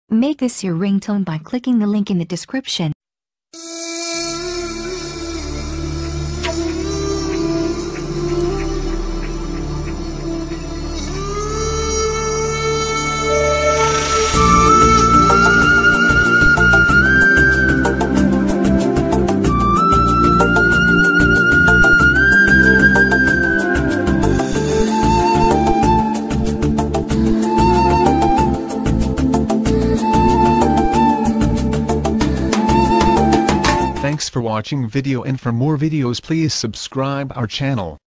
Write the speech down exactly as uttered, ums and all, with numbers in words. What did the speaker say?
Make this your ringtone by clicking the link in the description. Thanks for watching video, and for more videos please subscribe our channel.